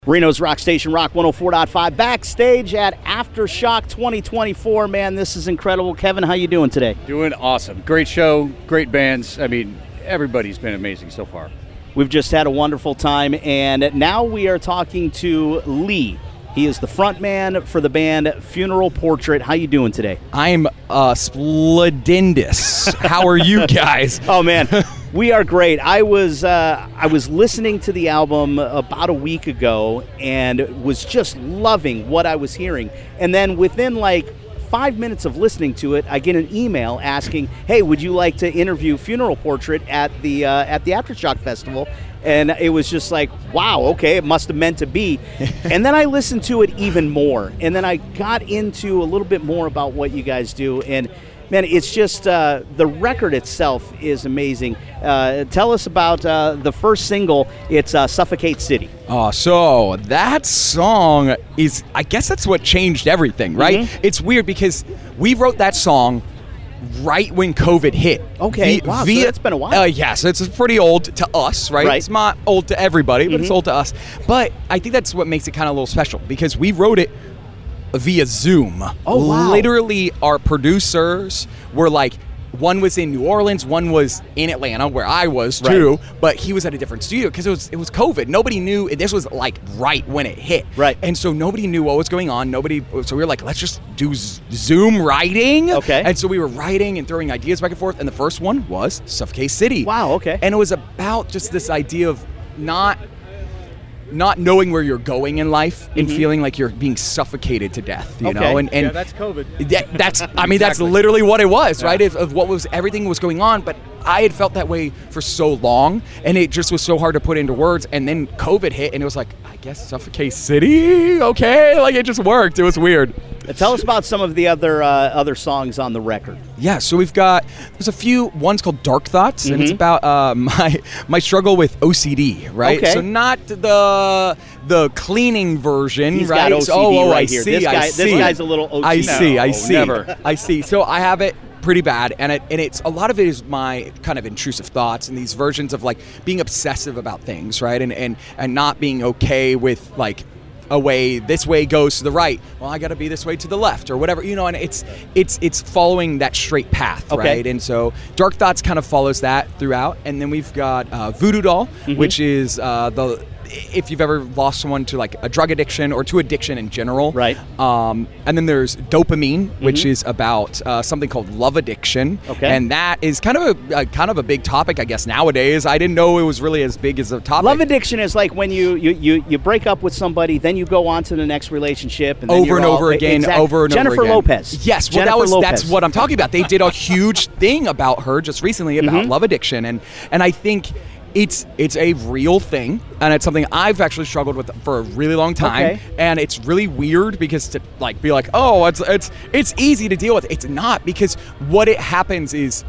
Reno's Rock Station, Rock 104.5, backstage at Aftershock 2024. Man, this is incredible. Kevin, how you doing today? Doing awesome. Great show, great bands. I mean, everybody's been amazing so far. We've just had a wonderful time, and now we are talking to Lee. He is the frontman for the band Funeral Portrait. How you doing today? I'm splendendous. How are you guys? Oh, man. We are great. I was listening to the album about a week ago and was just loving what I was hearing. And then within like 5 minutes of listening to it, I get an email asking, "Hey, would you like to interview Funeral Portrait at the Aftershock Festival?" And it was just like, wow, okay, it must have meant to be. And then I listened to it even more. And then I got into a little bit more about what you guys do. And man, it's just, the record itself is amazing. Tell us about the first single. It's Suffocate City. So that song is, I guess that's what changed everything, right? Mm-hmm. It's weird because we wrote that song right when COVID hit. Okay, wow, so that's been a while. Yeah, so it's pretty old to us, right? It's not old to everybody, but it's old to us. But I think that's what makes it kind of a little special because we wrote it via Zoom. Oh, wow. Literally, our producers were like, one was in New Orleans, one was in Atlanta, where I was too, but he was at a different studio because it was COVID. Nobody knew, and this was like right when it hit. Right. And so nobody knew what was going on. So we were like, let's just do Zoom writing. Okay. And so we were writing and throwing ideas back and forth, and the first one was Suffocate City. Wow, okay. And it was about just this idea of not knowing where you're going in life and feeling like you're being suffocated to death, you know? And yeah, that's COVID. That's I mean, that's literally what it was, right? Of what was, everything was going on, but I had felt that way for so long, and it just was so hard to put into words, and then COVID hit, and it was like, I guess Suffocate City, okay? Like, it just worked. It was weird. Tell us about some of the other songs on the record. Yeah, so there's a few. One's called Dark Thoughts, and it's about my struggle with OCD, right? Okay. So not the cleaning version, He's right? got OCD right here. This guy's a little OCD. I see. Never. I see. So I have it pretty bad, and it's a lot of it is my kind of intrusive thoughts and these versions of like being obsessive about things, right? And not being okay with like, this way goes to the right. Well, I got to be this way to the left or whatever, you know, and it's following that straight path, right? And so Dark Thoughts kind of follows that throughout. And then we've got Voodoo Doll, which is if you've ever lost someone to like a drug addiction or to addiction in general. Right. And then there's Dopamine, which is about something called love addiction. Okay. And that is kind of a big topic, I guess, nowadays. I didn't know it was really as big as a topic. Love addiction is like when you break up with somebody, then you go on to the next relationship, and then over and over again. Jennifer Lopez. Yes, well, that's what I'm talking about. They did a huge thing about her just recently about love addiction, and I think it's a real thing, and it's something I've actually struggled with for a really long time. Okay. And it's really weird because to like be like, oh, it's easy to deal with. It's not, because what it happens is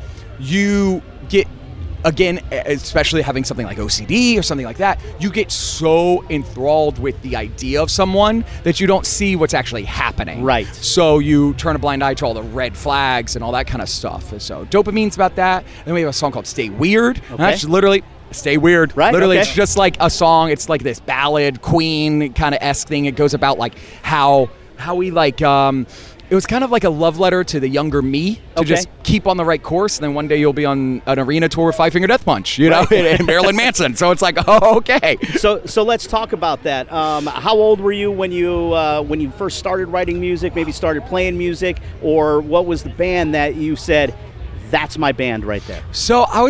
you get, again, especially having something like OCD or something like that, you get so enthralled with the idea of someone that you don't see what's actually happening. Right. So you turn a blind eye to all the red flags and all that kind of stuff. So Dopamine's about that. And then we have a song called Stay Weird. Okay. And that's literally Stay Weird. Right. Literally, okay. It's just like a song. It's like this ballad, Queen kind of esque thing. It goes about like how we like, it was kind of like a love letter to the younger me to just keep on the right course, and then one day you'll be on an arena tour with Five Finger Death Punch, you know, and Marilyn Manson. So it's like, oh, okay. So let's talk about that. How old were you when you first started writing music? Maybe started playing music, or what was the band that you said, that's my band right there? So I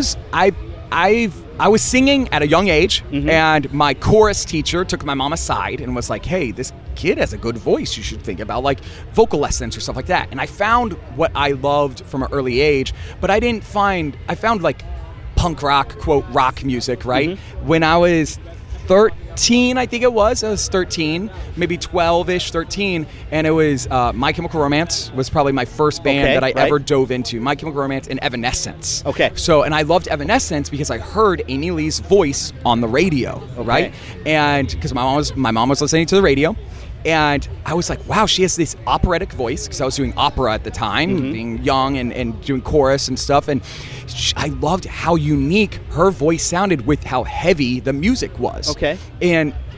was singing at a young age, and my chorus teacher took my mom aside and was like, hey, this kid has a good voice. You should think about like vocal lessons or stuff like that. And I found what I loved from an early age, but I found like punk rock, quote, rock music, right? When I was 13, I think it was. I was 13, maybe 12-ish, 13, and it was My Chemical Romance was probably my first band that I ever dove into. My Chemical Romance and Evanescence. Okay. So, and I loved Evanescence because I heard Amy Lee's voice on the radio, right? And because my mom was listening to the radio. And I was like, wow, she has this operatic voice, because I was doing opera at the time, being young and doing chorus and stuff. And I loved how unique her voice sounded with how heavy the music was. Okay. And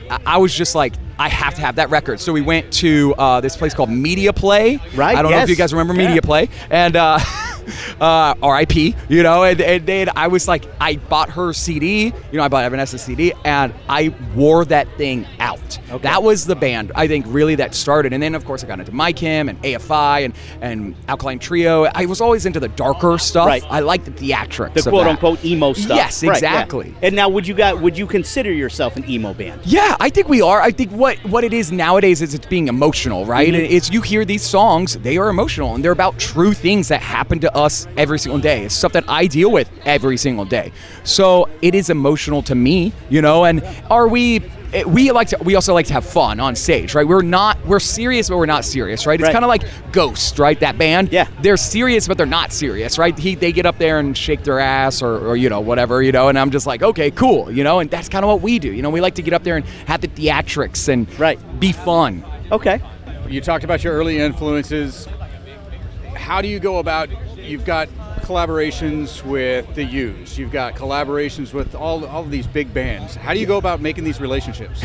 I was just like, I have to have that record. So we went to this place called Media Play. Right. I don't know if you guys remember Media Play. And R.I.P. You know, and then I was like, I bought her CD. You know, I bought Evanescence CD, and I wore that thing out. Okay. That was the band, I think, really that started. And then, of course, I got into My Chem and AFI and Alkaline Trio. I was always into the darker stuff. Right. I like the theatrics. The quote-unquote emo stuff. Yes, Right, exactly. yeah. And now, would you consider yourself an emo band? Yeah, I think we are. I think what it is nowadays is it's being emotional, right? Mm-hmm. It's you hear these songs, they are emotional, and they're about true things that happen to us every single day. It's stuff that I deal with every single day. So it is emotional to me, you know. And we also like to have fun on stage, right? We're serious, but we're not serious, right? It's Right. kind of like Ghost, right? That band. Yeah. They're serious, but they're not serious, right? They get up there and shake their ass or you know, whatever, you know, and I'm just like, okay, cool, you know, and that's kind of what we do. You know, we like to get up there and have the theatrics and Right. be fun. Okay. You talked about your early influences. How do you go about? You've got collaborations with the Used. You've got collaborations with all of these big bands. How do you go about making these relationships?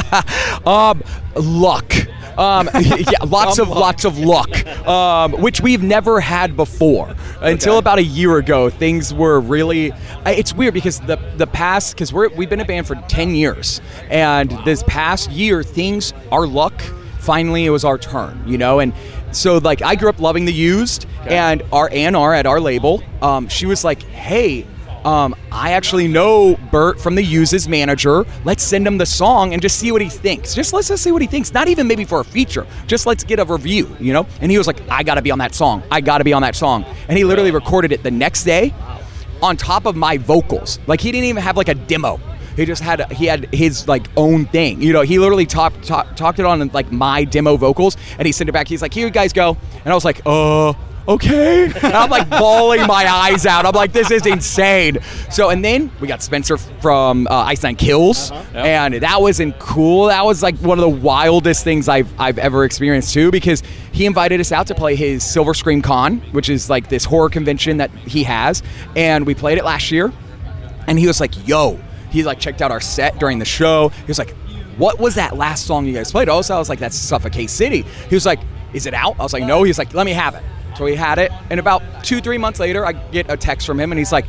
Luck. Yeah, lots of luck, which we've never had before. Until about a year ago, things were really. It's weird because the past, because we've been a band for 10 years, and this past year, our luck. Finally, it was our turn, you know, and so like I grew up loving the Used, and our A&R at our label, she was like, hey. I actually know Bert from the Use's manager. Let's send him the song and just see what he thinks. Let's just see what he thinks. Not even maybe for a feature. Just let's get a review, you know? And he was like, I gotta be on that song. And he literally recorded it the next day on top of my vocals. Like he didn't even have like a demo. He had his like own thing. You know, he literally talked it on like my demo vocals, and he sent it back. He's like, here you guys go. And I was like, okay. And I'm like bawling my eyes out. I'm like, this is insane. So, and then we got Spencer from Ice Nine Kills, and that wasn't cool. That was like one of the wildest things I've ever experienced too, because he invited us out to play his Silver Scream Con, which is like this horror convention that he has, and we played it last year. And he was like, yo, he like checked out our set during the show. He was like, what was that last song you guys played? Also, I was like, that's Suffocate City. He was like, is it out? I was like, no. He's like, let me have it. So he had it, and about 2-3 months later, I get a text from him, and he's like,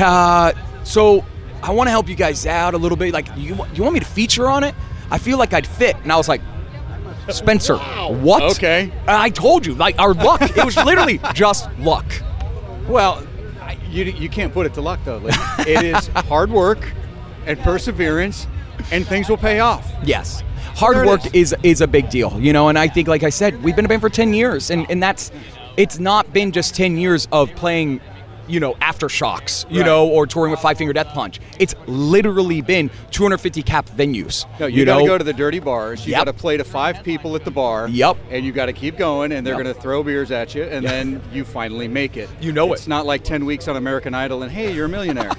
so I want to help you guys out a little bit. Like, you want me to feature on it? I feel like I'd fit. And I was like, Spencer, what? Okay. I told you, like, our luck. It was literally just luck. Well, you can't put it to luck, though, Lee. It is hard work and perseverance, and things will pay off. Yes. Hard work is a big deal, you know, and I think, like I said, we've been a band for 10 years, and it's not been just 10 years of playing, you know, Aftershocks, you know, or touring with Five Finger Death Punch. It's literally been 250 cap venues. No, you got to go to the dirty bars. You got to play to 5 people at the bar. Yep. And you got to keep going, and they're going to throw beers at you, and then you finally make it. You know it's not like 10 weeks on American Idol, and hey, you're a millionaire.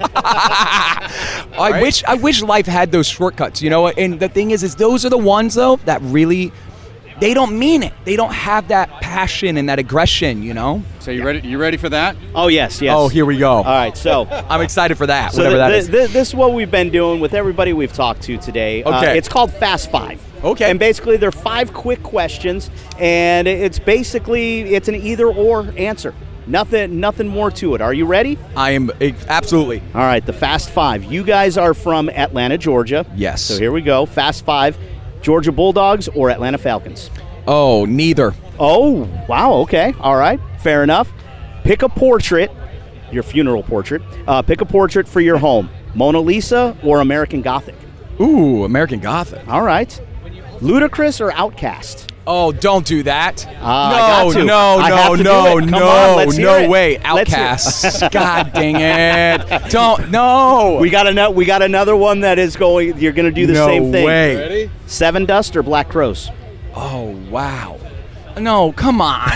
I wish life had those shortcuts, you know. And the thing is those are the ones though that really. They don't mean it. They don't have that passion and that aggression, you know? So you ready? You ready for that? Oh, yes. Oh, here we go. All right, so I'm excited for that, so whatever that is. This is what we've been doing with everybody we've talked to today. Okay. It's called Fast Five. Okay. And basically, they're 5 quick questions, and it's an either-or answer. Nothing more to it. Are you ready? I am, absolutely. All right, the Fast Five. You guys are from Atlanta, Georgia. Yes. So here we go. Fast Five. Georgia Bulldogs or Atlanta Falcons? Oh, neither. Oh, wow, okay. All right, fair enough. Pick a portrait, your funeral portrait. Pick a portrait for your home. Mona Lisa or American Gothic? Ooh, American Gothic. All right. Ludacris or Outkast? Oh, don't do that. I got to. No it. way. Let's hear it. Outcasts. God dang it. No. We got another one that is going, you're going to do the same thing. No way. Ready? Seven Dust or Black Crows? Oh, wow. No, come on.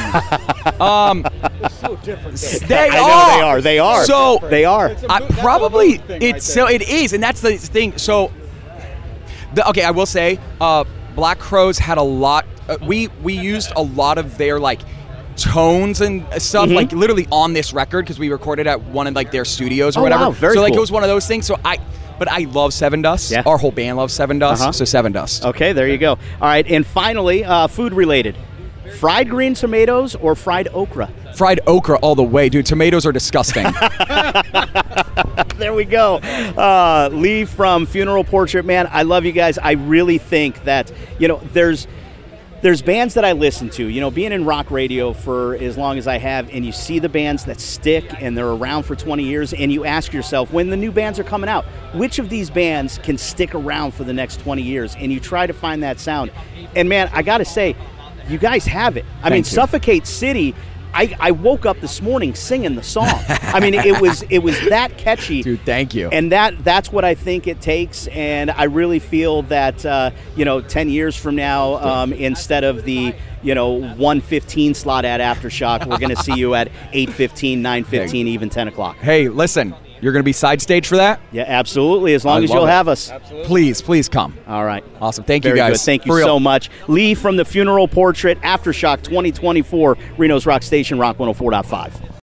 So different. They are. So they are. It is, and that's the thing. So, I will say, Black Crows had a lot. We used a lot of their like tones and stuff, Mm-hmm. like literally on this record because we recorded at one of like their studios or Oh, whatever. wow, very so like cool. it was one of those things. So But I love Seven Dust. Yeah. Our whole band loves Seven Dust, so Seven Dust. Okay, there you go. All right, and finally, food related. Fried green tomatoes or fried okra? Fried okra all the way, dude. Tomatoes are disgusting. There we go. Lee from Funeral Portrait, man, I love you guys. I really think that, there's bands that I listen to, being in rock radio for as long as I have, and you see the bands that stick and they're around for 20 years, and you ask yourself, when the new bands are coming out, which of these bands can stick around for the next 20 years? And you try to find that sound. And man, I got to say, you guys have it. I mean, you. Suffocate City, I woke up this morning singing the song. I mean, it was that catchy. Dude, thank you. And that's what I think it takes. And I really feel that 10 years from now, instead of the 1:15 slot at Aftershock, we're going to see you at 8:15, 9:15, even 10 o'clock. Hey, listen, you're going to be side stage for that? Yeah, absolutely. As long I as love you'll it. have us. Please come. All right. Awesome. Thank Very you, guys. good. Thank you For real. so much. Lee from the Funeral Portrait, Aftershock 2024, Reno's Rock Station, Rock 104.5.